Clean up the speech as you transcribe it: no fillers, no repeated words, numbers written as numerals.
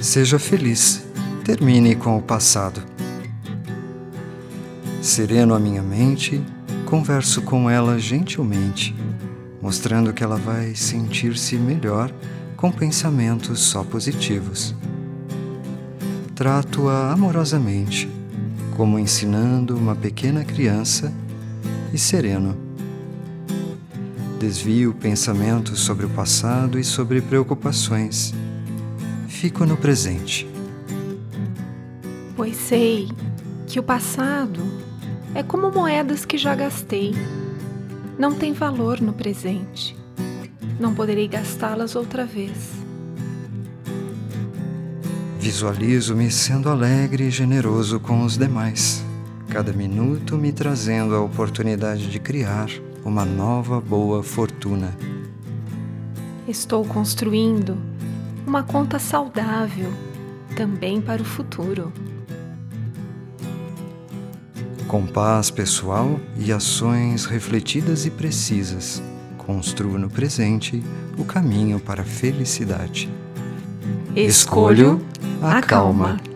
Seja feliz. Termine com o passado. Sereno a minha mente, converso com ela gentilmente, mostrando que ela vai sentir-se melhor com pensamentos só positivos. Trato-a amorosamente, como ensinando uma pequena criança, e sereno. Desvio pensamentos sobre o passado e sobre preocupações. Fico no presente. Pois sei que o passado é como moedas que já gastei. Não tem valor no presente. Não poderei gastá-las outra vez. Visualizo-me sendo alegre e generoso com os demais, cada minuto me trazendo a oportunidade de criar uma nova boa fortuna. Estou construindo uma conta saudável também para o futuro. Com paz pessoal e ações refletidas e precisas, construo no presente o caminho para a felicidade. Escolho a calma.